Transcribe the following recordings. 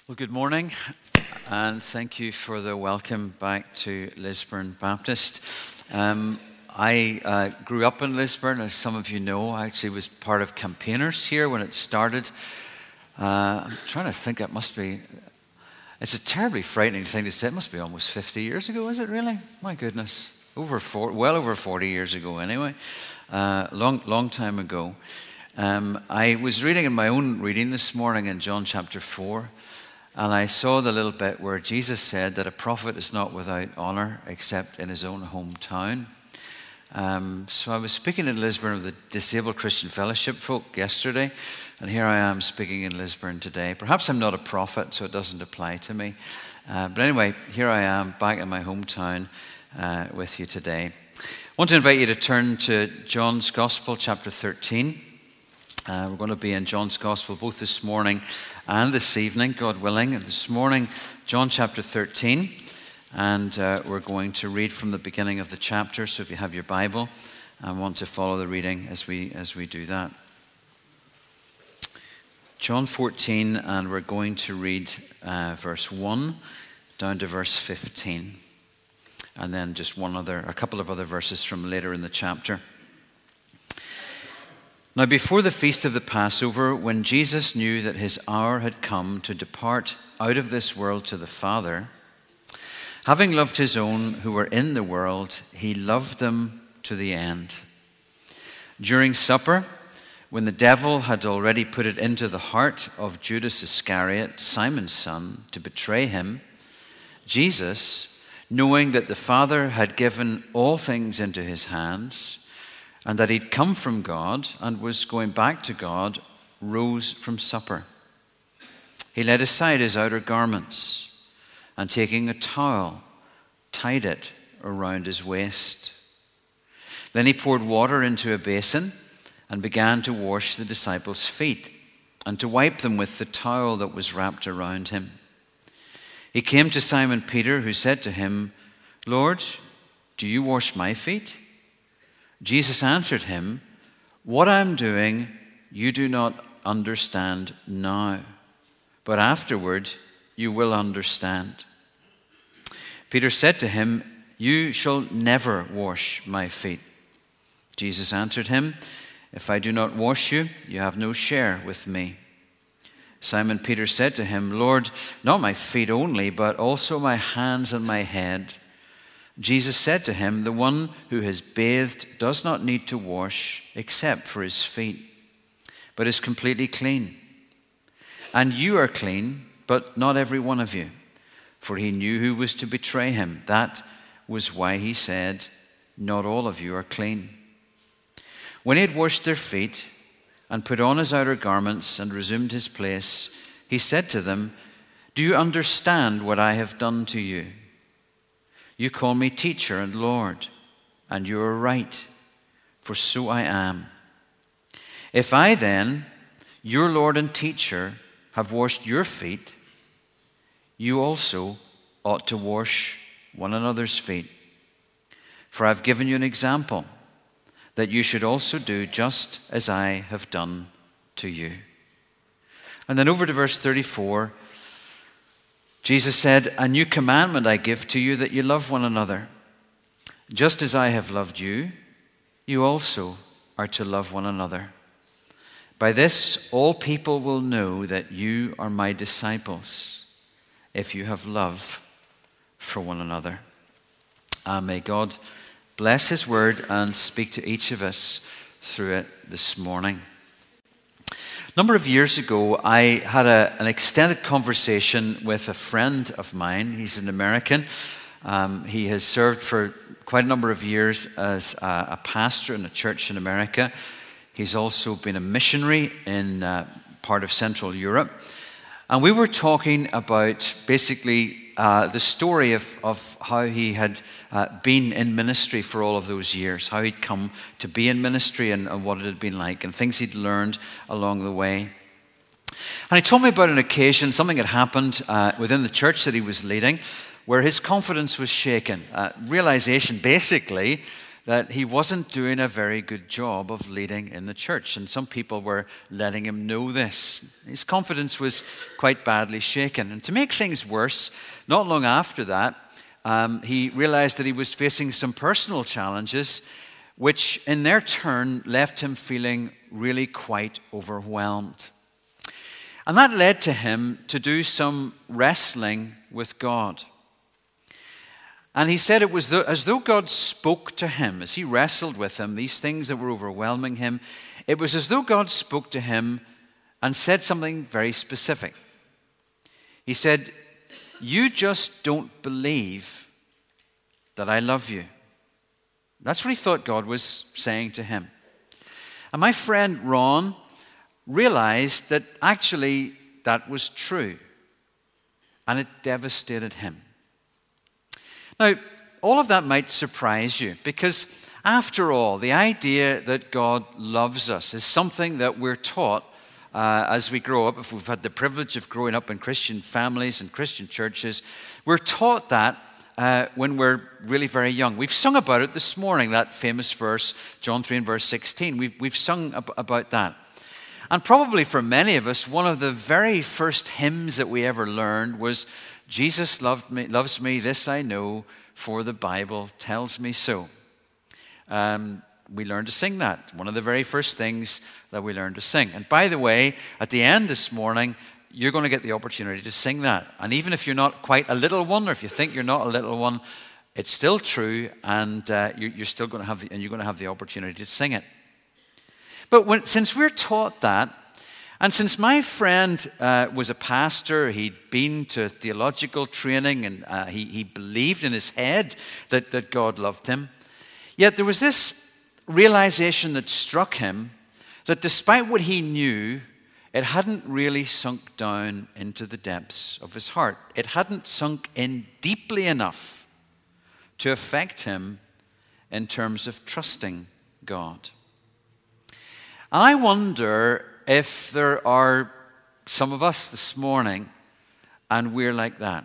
Well, good morning, and thank you for the welcome back to Lisburn Baptist. I grew up in Lisburn, as some of you know. I actually was part of campaigners here when it started. I'm trying to think, it's a terribly frightening thing to say. It must be almost 50 years ago, is it really? My goodness, well over 40 years ago anyway. Long time ago. I was reading in my own reading this morning in John chapter 4, and I saw the little bit where Jesus said that a prophet is not without honor except in his own hometown. So I was speaking in Lisburn of the Disabled Christian Fellowship folk yesterday, and here I am speaking in Lisburn today. Perhaps I'm not a prophet, so it doesn't apply to me. But anyway, here I am back in my hometown with you today. I want to invite you to turn to John's Gospel, chapter 13. We're going to be in John's Gospel both this morning and this evening, God willing. And this morning, John chapter 13, and we're going to read from the beginning of the chapter. So if you have your Bible, I want to follow the reading as we do that. John 14, and we're going to read verse 1 down to verse 15, and then just a couple of other verses from later in the chapter. Now, before the feast of the Passover, when Jesus knew that his hour had come to depart out of this world to the Father, having loved his own who were in the world, he loved them to the end. During supper, when the devil had already put it into the heart of Judas Iscariot, Simon's son, to betray him, Jesus, knowing that the Father had given all things into his hands, and that he'd come from God and was going back to God, rose from supper. He laid aside his outer garments, and taking a towel, tied it around his waist. Then he poured water into a basin and began to wash the disciples' feet and to wipe them with the towel that was wrapped around him. He came to Simon Peter, who said to him, "Lord, do you wash my feet?" Jesus answered him, "What I am doing you do not understand now, but afterward you will understand." Peter said to him, "You shall never wash my feet." Jesus answered him, "If I do not wash you, you have no share with me." Simon Peter said to him, "Lord, not my feet only, but also my hands and my head." Jesus said to him, "The one who has bathed does not need to wash except for his feet, but is completely clean. And you are clean, but not every one of you." For he knew who was to betray him. That was why he said, "Not all of you are clean." When he had washed their feet and put on his outer garments and resumed his place, he said to them, "Do you understand what I have done to you? You call me teacher and Lord, and you are right, for so I am. If I then, your Lord and teacher, have washed your feet, you also ought to wash one another's feet. For I have given you an example, that you should also do just as I have done to you." And then over to verse 34, Jesus said, "A new commandment I give to you, that you love one another. Just as I have loved you, you also are to love one another. By this all people will know that you are my disciples, if you have love for one another." And may God bless his word and speak to each of us through it this morning. A number of years ago, I had an extended conversation with a friend of mine. He's an American. He has served for quite a number of years as a pastor in a church in America. He's also been a missionary in part of Central Europe. And we were talking about basically the story of how he had been in ministry for all of those years, how he'd come to be in ministry and what it had been like, and things he'd learned along the way. And he told me about an occasion, something had happened within the church that he was leading, where his confidence was shaken. Realization, basically, that he wasn't doing a very good job of leading in the church. And some people were letting him know this. His confidence was quite badly shaken. And to make things worse, not long after that, he realized that he was facing some personal challenges, which in their turn left him feeling really quite overwhelmed. And that led to him to do some wrestling with God. And he said it was as though God spoke to him as he wrestled with him, these things that were overwhelming him. It was as though God spoke to him and said something very specific. He said, "You just don't believe that I love you." That's what he thought God was saying to him. And my friend Ron realized that actually that was true. And it devastated him. Now, all of that might surprise you because, after all, the idea that God loves us is something that we're taught as we grow up. If we've had the privilege of growing up in Christian families and Christian churches, we're taught that when we're really very young. We've sung about it this morning, that famous verse, John 3 and verse 16. We've sung about that. And probably for many of us, one of the very first hymns that we ever learned was, "Jesus loves me, this I know, for the Bible tells me so." We learned to sing that. One of the very first things that we learned to sing. And by the way, at the end this morning, you're going to get the opportunity to sing that. And even if you're not quite a little one, or if you think you're not a little one, it's still true, and you're still going to have the opportunity to sing it. But since we're taught that, and since my friend was a pastor, he'd been to theological training, and he believed in his head that God loved him, yet there was this realization that struck him that despite what he knew, it hadn't really sunk down into the depths of his heart. It hadn't sunk in deeply enough to affect him in terms of trusting God. And I wonder if there are some of us this morning, and we're like that.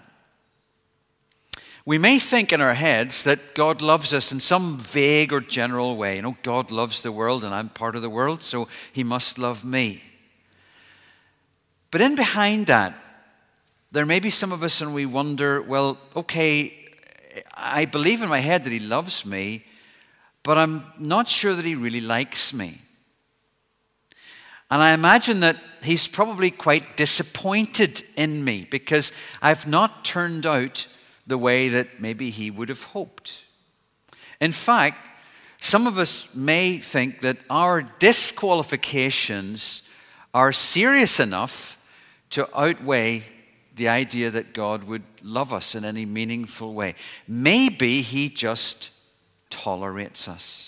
We may think in our heads that God loves us in some vague or general way. God loves the world and I'm part of the world, so he must love me. But in behind that, there may be some of us and we wonder, well, okay, I believe in my head that he loves me, but I'm not sure that he really likes me. And I imagine that he's probably quite disappointed in me because I've not turned out the way that maybe he would have hoped. In fact, some of us may think that our disqualifications are serious enough to outweigh the idea that God would love us in any meaningful way. Maybe he just tolerates us.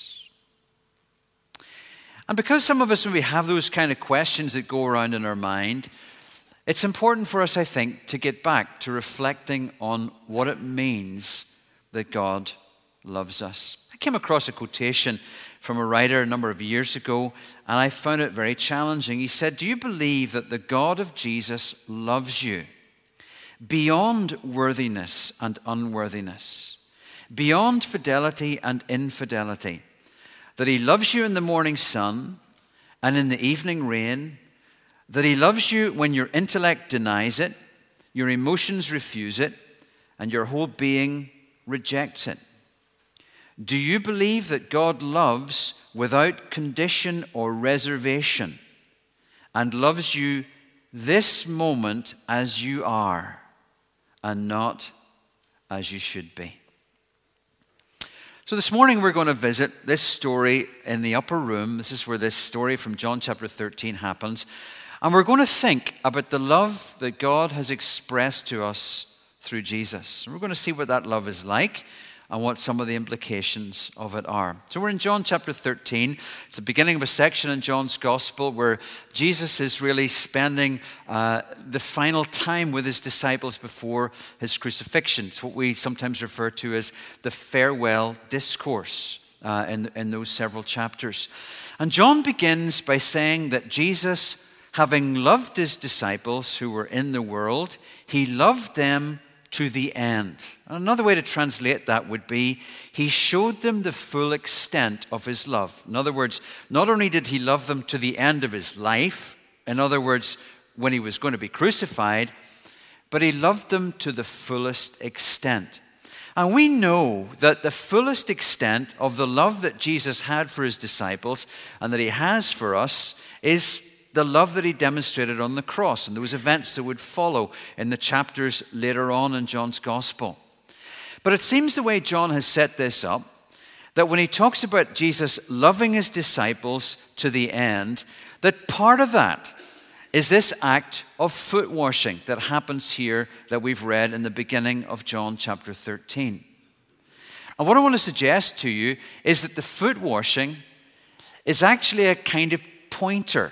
And because some of us maybe have those kind of questions that go around in our mind, it's important for us, I think, to get back to reflecting on what it means that God loves us. I came across a quotation from a writer a number of years ago, and I found it very challenging. He said, "Do you believe that the God of Jesus loves you beyond worthiness and unworthiness, beyond fidelity and infidelity? That he loves you in the morning sun and in the evening rain, that he loves you when your intellect denies it, your emotions refuse it, and your whole being rejects it? Do you believe that God loves without condition or reservation and loves you this moment as you are and not as you should be?" So this morning we're going to visit this story in the upper room. This is where this story from John chapter 13 happens. And we're going to think about the love that God has expressed to us through Jesus. And we're going to see what that love is like and what some of the implications of it are. So we're in John chapter 13. It's the beginning of a section in John's gospel where Jesus is really spending the final time with his disciples before his crucifixion. It's what we sometimes refer to as the farewell discourse in those several chapters. And John begins by saying that Jesus, having loved his disciples who were in the world, he loved them to the end. Another way to translate that would be, he showed them the full extent of his love. In other words, not only did he love them to the end of his life, in other words, when he was going to be crucified, but he loved them to the fullest extent. And we know that the fullest extent of the love that Jesus had for his disciples and that he has for us is the love that he demonstrated on the cross and those events that would follow in the chapters later on in John's gospel. But it seems the way John has set this up, that when he talks about Jesus loving his disciples to the end, that part of that is this act of foot washing that happens here that we've read in the beginning of John chapter 13. And what I want to suggest to you is that the foot washing is actually a kind of pointer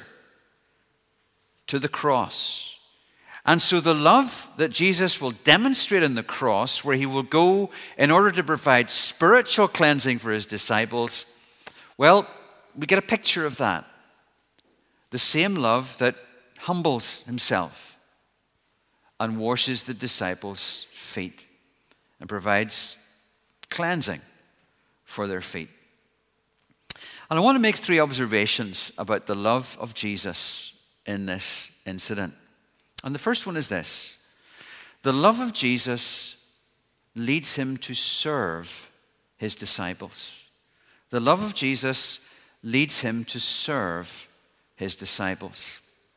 to the cross. And so the love that Jesus will demonstrate on the cross, where he will go in order to provide spiritual cleansing for his disciples, well, we get a picture of that. The same love that humbles himself and washes the disciples' feet and provides cleansing for their feet. And I want to make 3 observations about the love of Jesus in this incident. And the first one is this: the love of Jesus leads him to serve his disciples. The love of Jesus leads him to serve his disciples.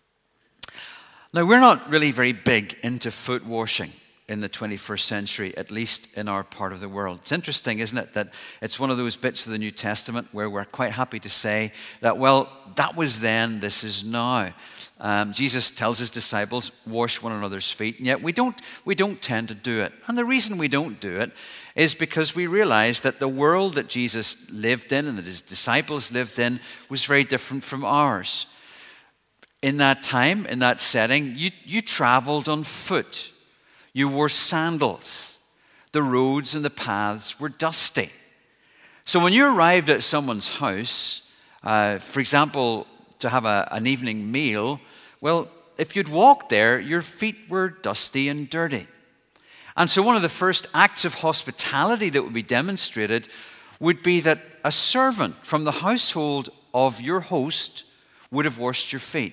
Now, we're not really very big into foot washing in the 21st century, at least in our part of the world. It's interesting, isn't it, that it's one of those bits of the New Testament where we're quite happy to say that, well, that was then, this is now. Jesus tells his disciples, wash one another's feet, and yet we don't tend to do it. And the reason we don't do it is because we realize that the world that Jesus lived in and that his disciples lived in was very different from ours. In that time, in that setting, you traveled on foot. You wore sandals. The roads and the paths were dusty. So when you arrived at someone's house, for example, to have an evening meal, well, if you'd walked there, your feet were dusty and dirty. And so one of the first acts of hospitality that would be demonstrated would be that a servant from the household of your host would have washed your feet.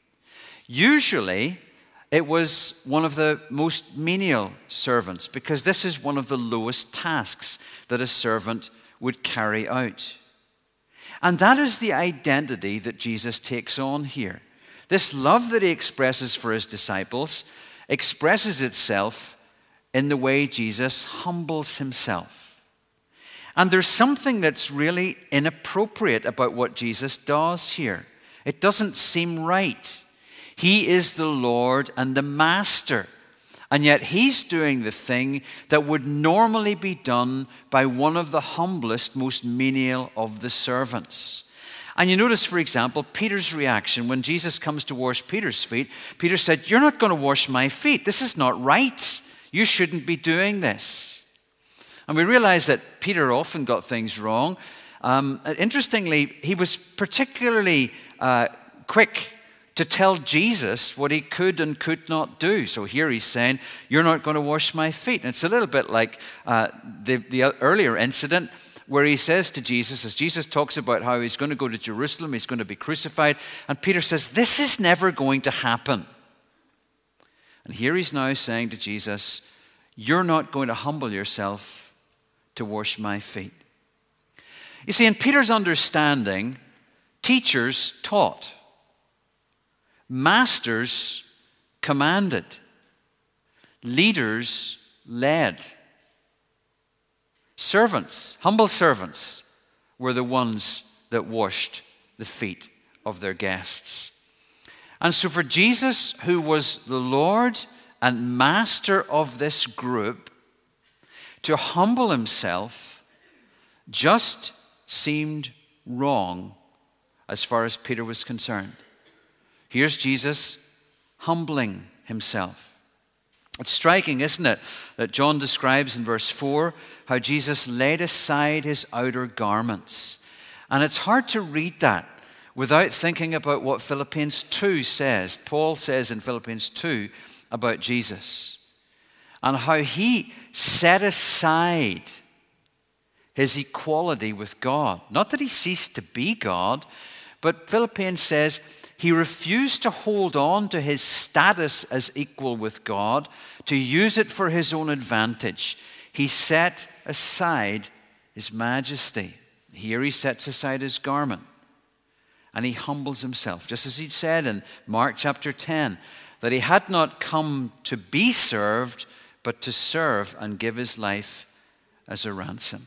Usually, it was one of the most menial servants, because this is one of the lowest tasks that a servant would carry out. And that is the identity that Jesus takes on here. This love that he expresses for his disciples expresses itself in the way Jesus humbles himself. And there's something that's really inappropriate about what Jesus does here. It doesn't seem right. He is the Lord and the Master, and yet he's doing the thing that would normally be done by one of the humblest, most menial of the servants. And you notice, for example, Peter's reaction when Jesus comes to wash Peter's feet. Peter said, "You're not going to wash my feet. This is not right. You shouldn't be doing this." And we realize that Peter often got things wrong. Interestingly, he was particularly quick to tell Jesus what he could and could not do. So here he's saying, "You're not going to wash my feet." And it's a little bit like the earlier incident where he says to Jesus, as Jesus talks about how he's going to go to Jerusalem, he's going to be crucified, and Peter says, "This is never going to happen." And here he's now saying to Jesus, "You're not going to humble yourself to wash my feet." You see, in Peter's understanding, teachers taught. Masters commanded. Leaders led. Servants, humble servants, were the ones that washed the feet of their guests. And so for Jesus, who was the Lord and Master of this group, to humble himself just seemed wrong as far as Peter was concerned. Here's Jesus humbling himself. It's striking, isn't it, that John describes in verse 4 how Jesus laid aside his outer garments. And it's hard to read that without thinking about what Philippians 2 says. Paul says in Philippians 2 about Jesus. and how he set aside his equality with God. Not that he ceased to be God, but Philippians says he refused to hold on to his status as equal with God, to use it for his own advantage. He set aside his majesty. Here he sets aside his garment and he humbles himself, just as he said in Mark chapter 10, that he had not come to be served, but to serve and give his life as a ransom.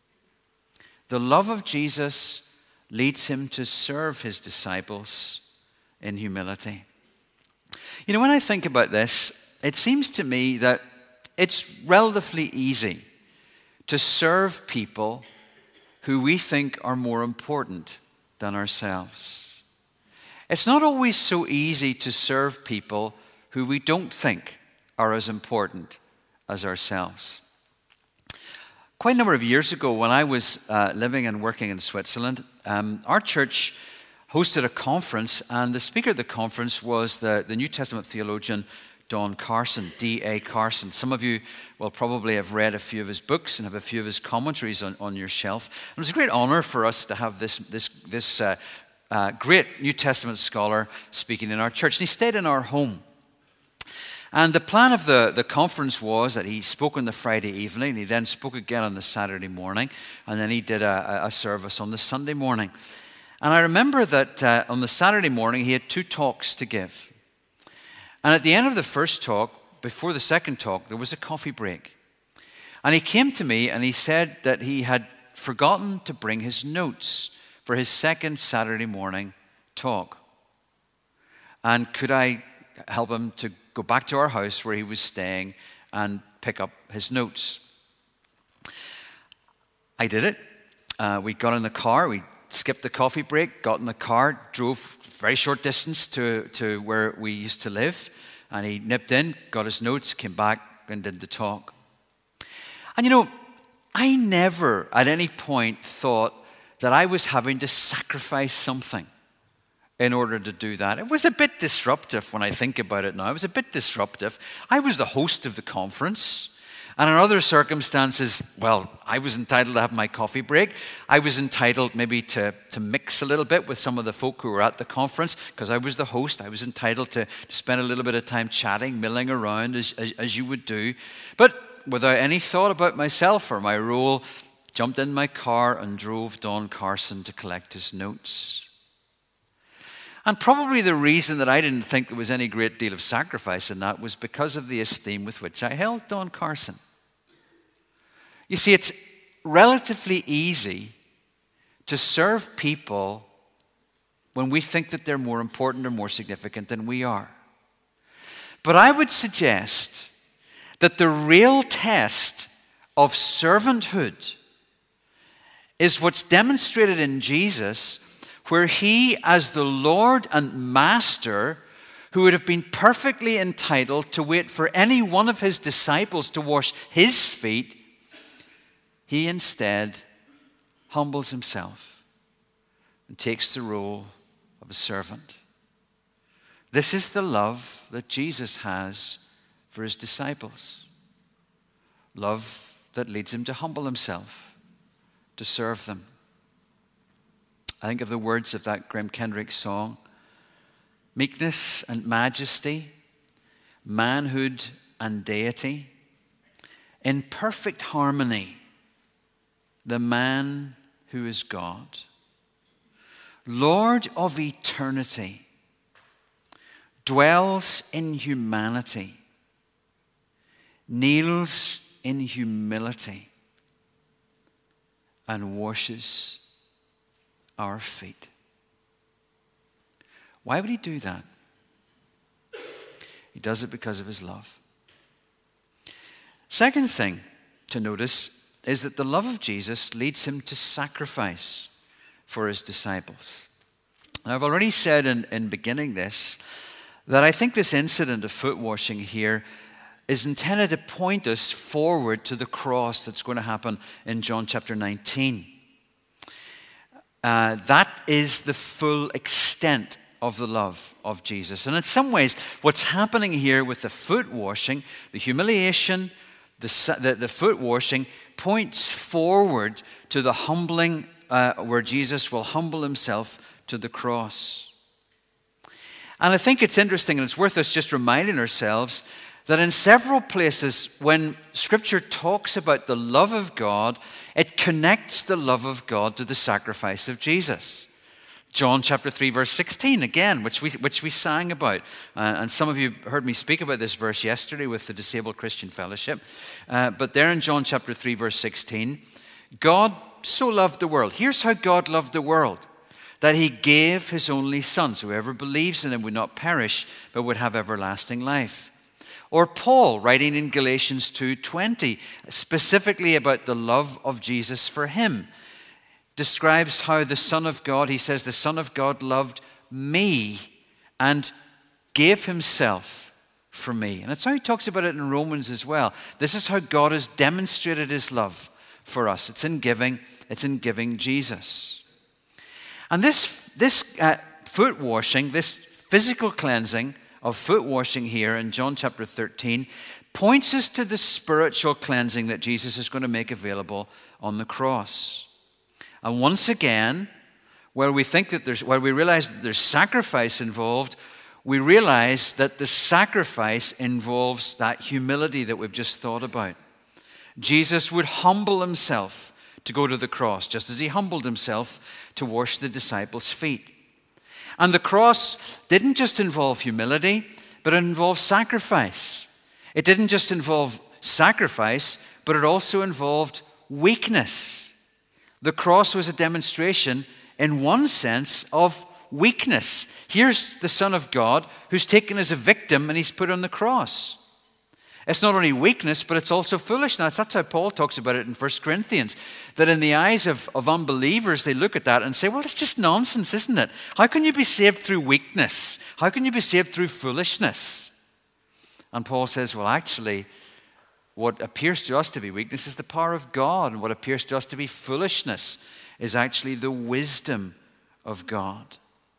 The love of Jesus leads him to serve his disciples in humility. You know, when I think about this, it seems to me that it's relatively easy to serve people who we think are more important than ourselves. It's not always so easy to serve people who we don't think are as important as ourselves. Quite a number of years ago, when I was living and working in Switzerland, our church hosted a conference, and the speaker at the conference was the New Testament theologian Don Carson, D.A. Carson. Some of you will probably have read a few of his books and have a few of his commentaries on your shelf. And it was a great honor for us to have this great New Testament scholar speaking in our church. And he stayed in our home. And the plan of the conference was that he spoke on the Friday evening, he then spoke again on the Saturday morning, and then he did a service on the Sunday morning. And I remember that on the Saturday morning he had 2 talks to give. And at the end of the first talk, before the second talk, there was a coffee break. And he came to me and he said that he had forgotten to bring his notes for his second Saturday morning talk. And could I help him to go back to our house where he was staying and pick up his notes? I did it. We got in the car, we skipped the coffee break, got in the car, drove very short distance to where we used to live, and he nipped in, got his notes, came back and did the talk. And you know, I never at any point thought that I was having to sacrifice something in order to do that. It was a bit disruptive when I think about it now. It was a bit disruptive. I was the host of the conference. And in other circumstances, well, I was entitled to have my coffee break. I was entitled maybe to mix a little bit with some of the folk who were at the conference because I was the host. I was entitled to spend a little bit of time chatting, milling around as you would do. But without any thought about myself or my role, jumped in my car and drove Don Carson to collect his notes. And probably the reason that I didn't think there was any great deal of sacrifice in that was because of the esteem with which I held Don Carson. You see, it's relatively easy to serve people when we think that they're more important or more significant than we are. But I would suggest that the real test of servanthood is what's demonstrated in Jesus, where he, as the Lord and Master, who would have been perfectly entitled to wait for any one of his disciples to wash his feet, he instead humbles himself and takes the role of a servant. This is the love that Jesus has for his disciples. Love that leads him to humble himself, to serve them. I think of the words of that Graham Kendrick song: meekness and majesty, manhood and deity, in perfect harmony, the man who is God, Lord of eternity, dwells in humanity, kneels in humility, and washes our feet. Why would he do that? He does it because of his love. Second thing to notice is that the love of Jesus leads him to sacrifice for his disciples. Now, I've already said in beginning this that I think this incident of foot washing here is intended to point us forward to the cross that's going to happen in John chapter 19. That is the full extent of the love of Jesus. And in some ways, what's happening here with the foot washing, the humiliation, the foot washing, points forward to the humbling, where Jesus will humble himself to the cross. And I think it's interesting, and it's worth us just reminding ourselves that in several places when Scripture talks about the love of God, it connects the love of God to the sacrifice of Jesus. John chapter 3, verse 16, again, which we sang about. And some of you heard me speak about this verse yesterday with the Disabled Christian Fellowship. But there in John chapter 3, verse 16, God so loved the world. Here's how God loved the world. That he gave his only Son, so whoever believes in him would not perish, but would have everlasting life. Or Paul, writing in Galatians 2:20, specifically about the love of Jesus for him, describes how the Son of God, he says, the Son of God loved me and gave himself for me. And that's how he talks about it in Romans as well. This is how God has demonstrated his love for us. It's in giving Jesus. And this foot washing, this physical cleansing of foot washing here in John chapter 13, points us to the spiritual cleansing that Jesus is going to make available on the cross. And once again, while we realize that there's sacrifice involved, we realize that the sacrifice involves that humility that we've just thought about. Jesus would humble himself to go to the cross, just as he humbled himself to wash the disciples' feet. And the cross didn't just involve humility, but it involved sacrifice. It didn't just involve sacrifice, but it also involved weakness. The cross was a demonstration, in one sense, of weakness. Here's the Son of God who's taken as a victim and he's put on the cross. It's not only weakness, but it's also foolishness. That's how Paul talks about it in 1 Corinthians. That in the eyes of unbelievers, they look at that and say, well, it's just nonsense, isn't it? How can you be saved through weakness? How can you be saved through foolishness? And Paul says, well, actually, what appears to us to be weakness is the power of God. And what appears to us to be foolishness is actually the wisdom of God.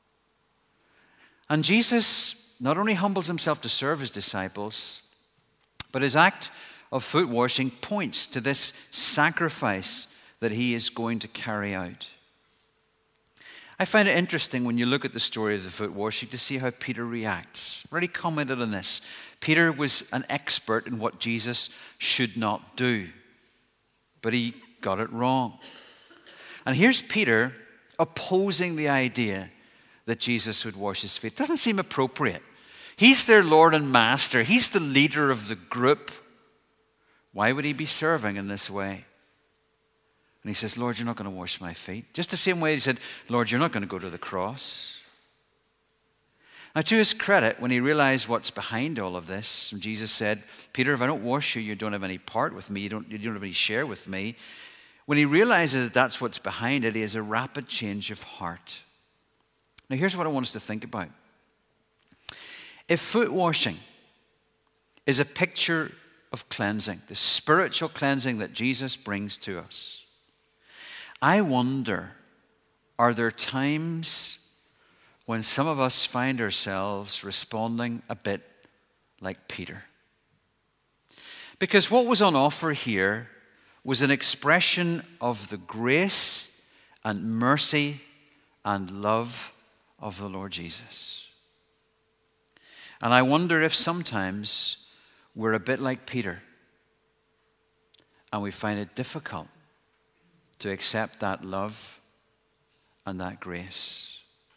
And Jesus not only humbles himself to serve his disciples, but his act of foot washing points to this sacrifice that he is going to carry out. I find it interesting when you look at the story of the foot washing to see how Peter reacts. I've already commented on this. Peter was an expert in what Jesus should not do, but he got it wrong. And here's Peter opposing the idea that Jesus would wash his feet. It doesn't seem appropriate. He's their Lord and Master. He's the leader of the group. Why would he be serving in this way? And he says, Lord, you're not going to wash my feet. Just the same way he said, Lord, you're not going to go to the cross. Now, to his credit, when he realized what's behind all of this, and Jesus said, Peter, if I don't wash you, you don't have any part with me. You don't have any share with me. When he realizes that that's what's behind it, he has a rapid change of heart. Now, here's what I want us to think about. If foot washing is a picture of cleansing, the spiritual cleansing that Jesus brings to us, I wonder, are there times when some of us find ourselves responding a bit like Peter? Because what was on offer here was an expression of the grace and mercy and love of the Lord Jesus. And I wonder if sometimes we're a bit like Peter and we find it difficult to accept that love and that grace.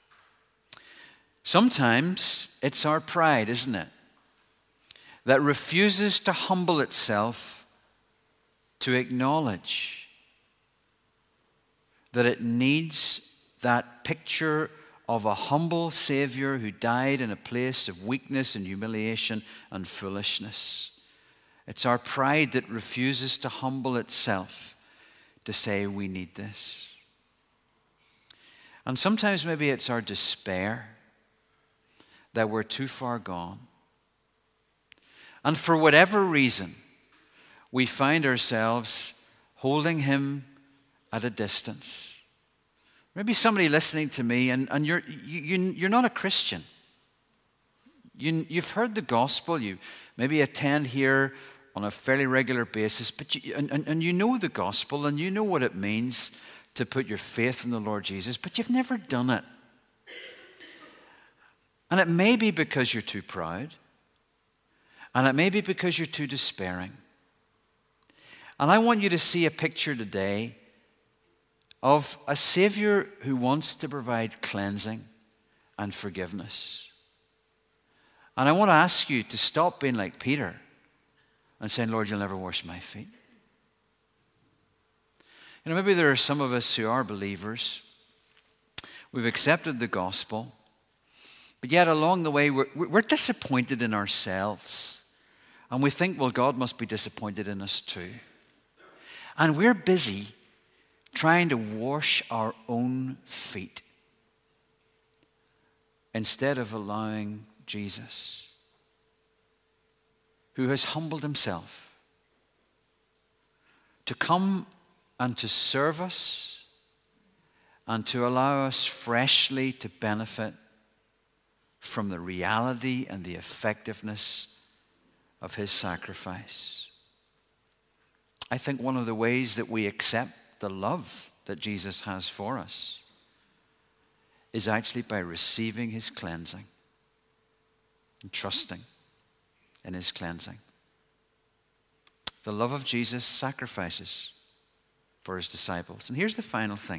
Sometimes it's our pride, isn't it, that refuses to humble itself to acknowledge that it needs that picture of a humble Savior who died in a place of weakness and humiliation and foolishness. It's our pride that refuses to humble itself to say we need this. And sometimes maybe it's our despair that we're too far gone. And for whatever reason, we find ourselves holding him at a distance. Maybe somebody listening to me and you're not a Christian. You've heard the gospel. You maybe attend here on a fairly regular basis, but you know the gospel and you know what it means to put your faith in the Lord Jesus, but you've never done it. And it may be because you're too proud, and it may be because you're too despairing. And I want you to see a picture today of a Savior who wants to provide cleansing and forgiveness. And I want to ask you to stop being like Peter and saying, Lord, you'll never wash my feet. You know, maybe there are some of us who are believers. We've accepted the gospel, but yet along the way we're disappointed in ourselves. And we think, well, God must be disappointed in us too. And we're busy trying to wash our own feet instead of allowing Jesus, who has humbled himself, to come and to serve us and to allow us freshly to benefit from the reality and the effectiveness of his sacrifice. I think one of the ways that we accept the love that Jesus has for us is actually by receiving his cleansing and trusting in his cleansing. The love of Jesus sacrifices for his disciples. And here's the final thing.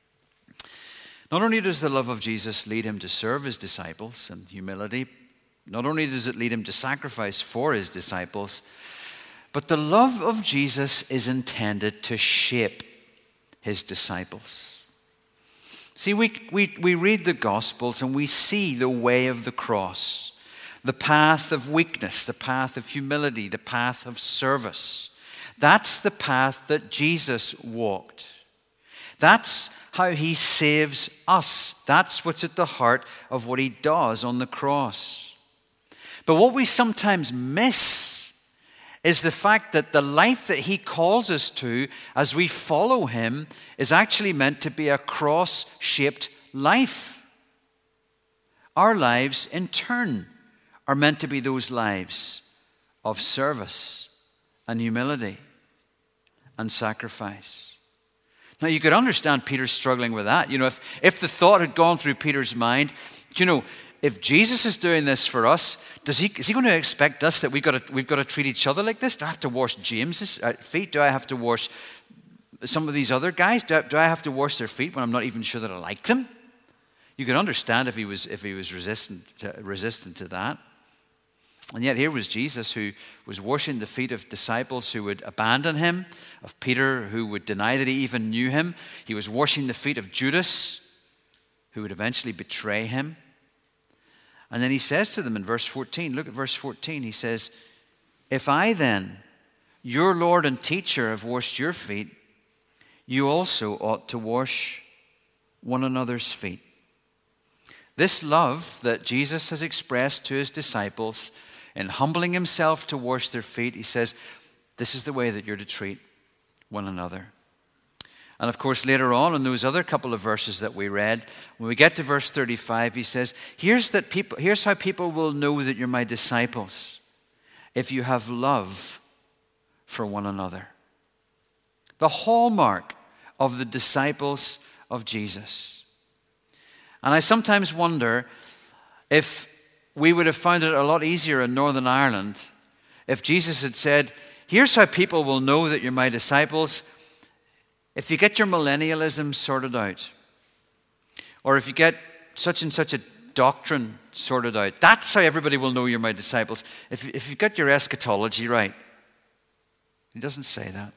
Not only does the love of Jesus lead him to serve his disciples in humility, not only does it lead him to sacrifice for his disciples, but the love of Jesus is intended to shape his disciples. See, we read the Gospels and we see the way of the cross, the path of weakness, the path of humility, the path of service. That's the path that Jesus walked. That's how he saves us. That's what's at the heart of what he does on the cross. But what we sometimes miss is the fact that the life that he calls us to as we follow him is actually meant to be a cross-shaped life. Our lives, in turn, are meant to be those lives of service and humility and sacrifice. Now, you could understand Peter struggling with that. You know, if the thought had gone through Peter's mind, you know, if Jesus is doing this for us, is he going to expect us that we've got to treat each other like this? Do I have to wash James's feet? Do I have to wash some of these other guys? Do I have to wash their feet when I'm not even sure that I like them? You could understand if he was resistant to that. And yet here was Jesus who was washing the feet of disciples who would abandon him, of Peter who would deny that he even knew him. He was washing the feet of Judas who would eventually betray him. And then he says to them in verse 14, look at verse 14, he says, "If I then, your Lord and teacher, have washed your feet, you also ought to wash one another's feet." This love that Jesus has expressed to his disciples in humbling himself to wash their feet, he says, this is the way that you're to treat one another. And of course, later on in those other couple of verses that we read, when we get to verse 35, he says, here's how people will know that you're my disciples, if you have love for one another. The hallmark of the disciples of Jesus. And I sometimes wonder if we would have found it a lot easier in Northern Ireland if Jesus had said, here's how people will know that you're my disciples, if you get your millennialism sorted out, or if you get such and such a doctrine sorted out. That's how everybody will know you're my disciples. If you've got your eschatology right. He doesn't say that.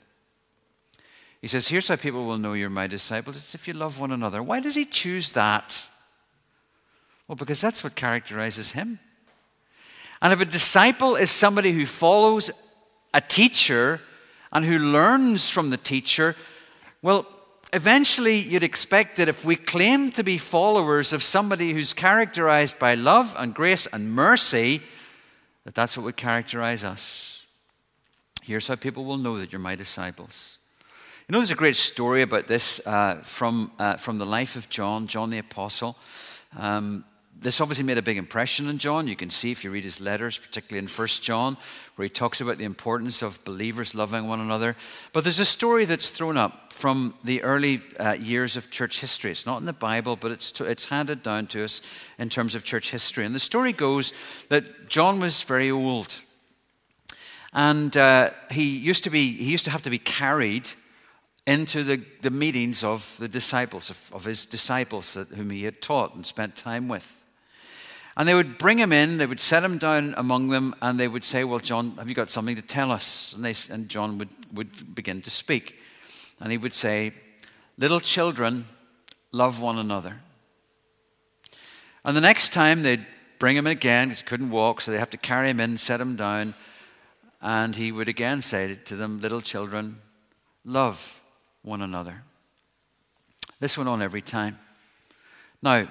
He says, here's how people will know you're my disciples. It's if you love one another. Why does he choose that? Well, because that's what characterizes him. And if a disciple is somebody who follows a teacher and who learns from the teacher, well, eventually you'd expect that if we claim to be followers of somebody who's characterized by love and grace and mercy, that's what would characterize us. Here's how people will know that you're my disciples. You know, there's a great story about this from the life of John the Apostle. This obviously made a big impression on John. You can see if you read his letters, particularly in 1 John, where he talks about the importance of believers loving one another. But there's a story that's thrown up from the early years of church history. It's not in the Bible, but it's handed down to us in terms of church history. And the story goes that John was very old. And he used to have to be carried into the meetings of the disciples, of his disciples whom he had taught and spent time with. And they would bring him in, they would set him down among them, and they would say, well, John, have you got something to tell us? And John would begin to speak. And he would say, little children, love one another. And the next time they'd bring him in again, he couldn't walk, so they have to carry him in, set him down. And he would again say to them, little children, love one another. This went on every time. Now,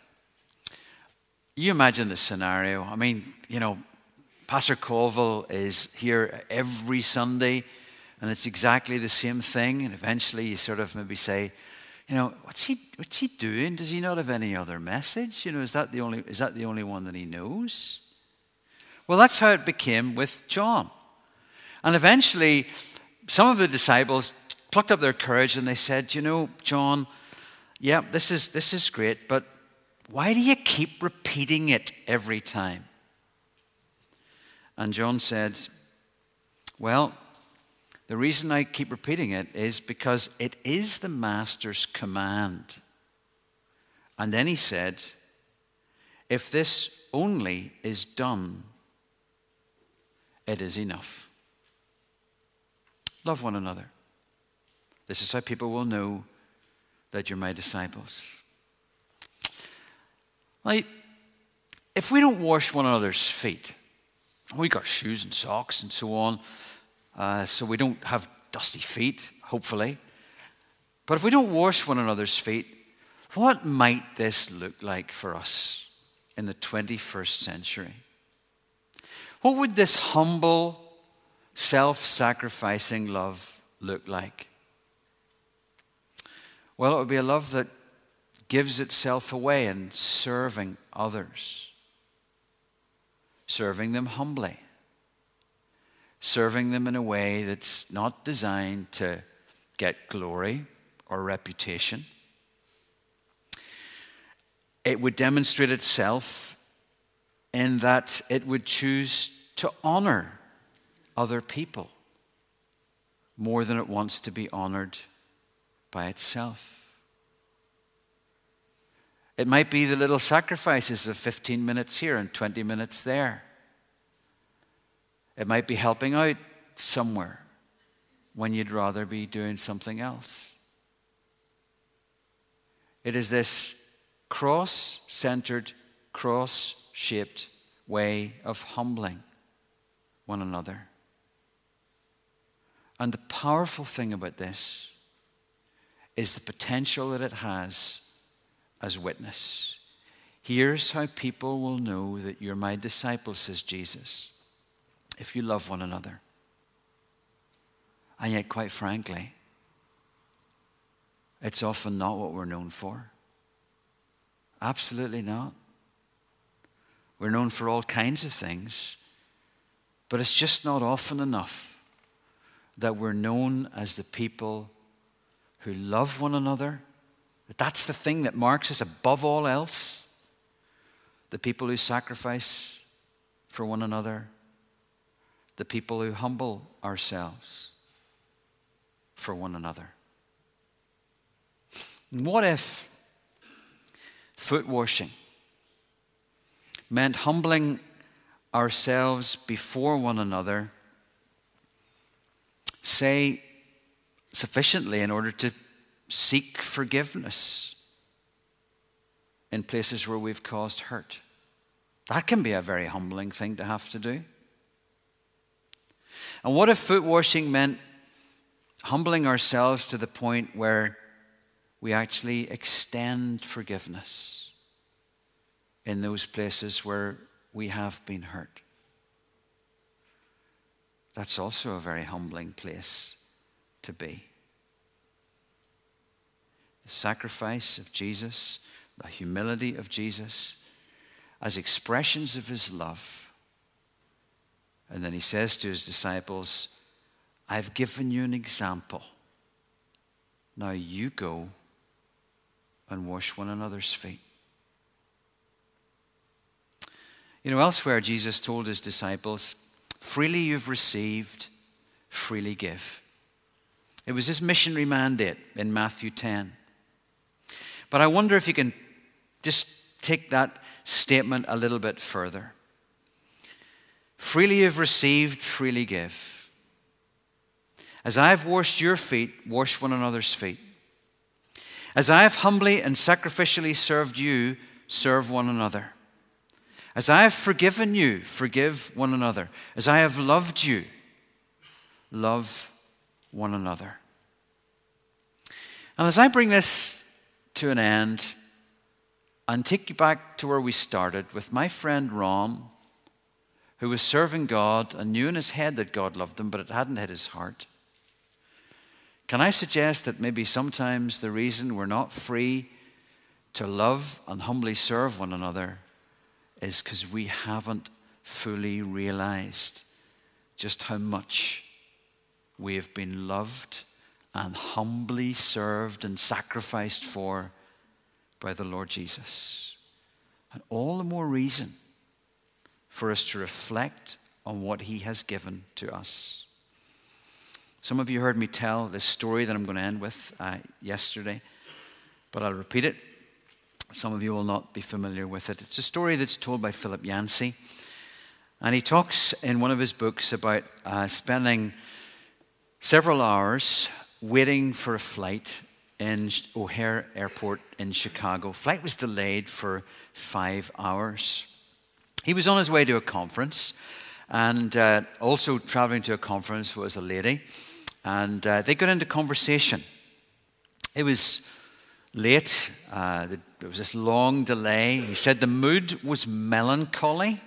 you imagine the scenario. I mean, you know, Pastor Colville is here every Sunday, and it's exactly the same thing. And eventually you sort of maybe say, you know, what's he doing? Does he not have any other message? You know, is that the only one that he knows? Well, that's how it became with John. And eventually, some of the disciples plucked up their courage and they said, you know, John, yeah, this is great, but why do you keep repeating it every time? And John said, well, the reason I keep repeating it is because it is the Master's command. And then he said, if this only is done, it is enough. Love one another. This is how people will know that you're my disciples. Like, if we don't wash one another's feet, we got shoes and socks and so on, so we don't have dusty feet, hopefully. But if we don't wash one another's feet, what might this look like for us in the 21st century? What would this humble, self-sacrificing love look like? Well, it would be a love that gives itself away in serving others, serving them humbly, serving them in a way that's not designed to get glory or reputation. It would demonstrate itself in that it would choose to honor other people more than it wants to be honored by itself. It might be the little sacrifices of 15 minutes here and 20 minutes there. It might be helping out somewhere when you'd rather be doing something else. It is this cross-centered, cross-shaped way of humbling one another. And the powerful thing about this is the potential that it has as witness. Here's how people will know that you're my disciples, says Jesus, if you love one another. And yet, quite frankly, it's often not what we're known for. Absolutely not. We're known for all kinds of things, but it's just not often enough that we're known as the people who love one another. That's the thing that marks us above all else. The people who sacrifice for one another. The people who humble ourselves for one another. And what if foot washing meant humbling ourselves before one another, say, sufficiently in order to seek forgiveness in places where we've caused hurt? That can be a very humbling thing to have to do. And what if foot washing meant humbling ourselves to the point where we actually extend forgiveness in those places where we have been hurt? That's also a very humbling place to be. the sacrifice of Jesus, the humility of Jesus, as expressions of his love. And then he says to his disciples, I've given you an example. Now you go and wash one another's feet. You know, elsewhere Jesus told his disciples, freely you've received, freely give. It was his missionary mandate in Matthew 10. But I wonder if you can just take that statement a little bit further. Freely you've received, freely give. As I have washed your feet, wash one another's feet. As I have humbly and sacrificially served you, serve one another. As I have forgiven you, forgive one another. As I have loved you, love one another. And as I bring this to an end and take you back to where we started with my friend Ron, who was serving God and knew in his head that God loved him, but it hadn't hit his heart. Can I suggest that maybe sometimes the reason we're not free to love and humbly serve one another is because we haven't fully realized just how much we have been loved and humbly served and sacrificed for by the Lord Jesus. And all the more reason for us to reflect on what he has given to us. Some of you heard me tell this story that I'm going to end with yesterday, but I'll repeat it. Some of you will not be familiar with it. It's a story that's told by Philip Yancey. And he talks in one of his books about spending several hours waiting for a flight in O'Hare Airport in Chicago. Flight was delayed for 5 hours. He was on his way to a conference, and also traveling to a conference was a lady. And they got into conversation. It was late. There was this long delay. He said the mood was melancholy.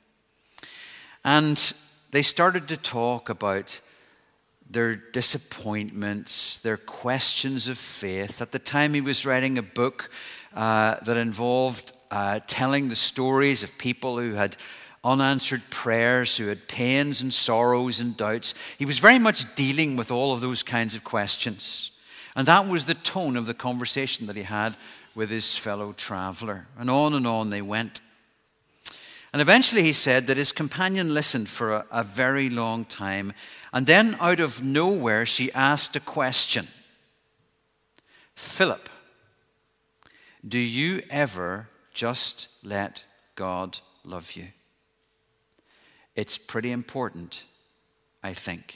And they started to talk about their disappointments, their questions of faith. At the time, he was writing a book that involved telling the stories of people who had unanswered prayers, who had pains and sorrows and doubts. He was very much dealing with all of those kinds of questions. And that was the tone of the conversation that he had with his fellow traveler. And on they went. And eventually he said that his companion listened for a very long time. And then out of nowhere, she asked a question. Philip, do you ever just let God love you? It's pretty important, I think.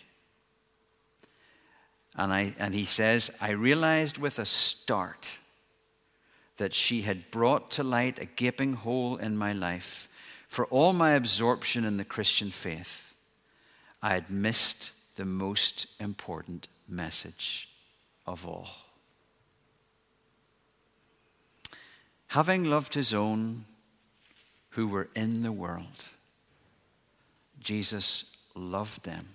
And he says, I realized with a start that she had brought to light a gaping hole in my life. For all my absorption in the Christian faith, I had missed the most important message of all. Having loved his own who were in the world, Jesus loved them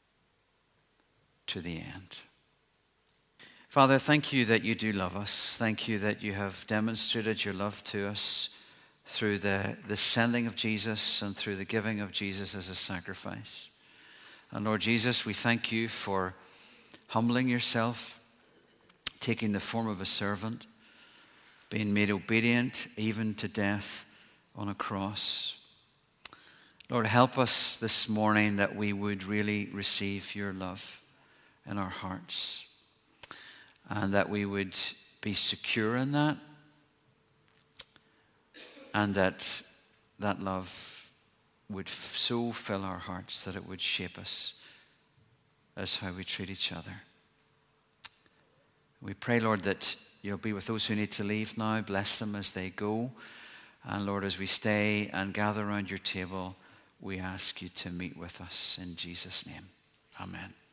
to the end. Father, thank you that you do love us. Thank you that you have demonstrated your love to us through the sending of Jesus and through the giving of Jesus as a sacrifice. And Lord Jesus, we thank you for humbling yourself, taking the form of a servant, being made obedient even to death on a cross. Lord, help us this morning that we would really receive your love in our hearts, and that we would be secure in that, and that love would so fill our hearts that it would shape us as how we treat each other. We pray, Lord, that you'll be with those who need to leave now. Bless them as they go. And Lord, as we stay and gather around your table, we ask you to meet with us in Jesus' name. Amen.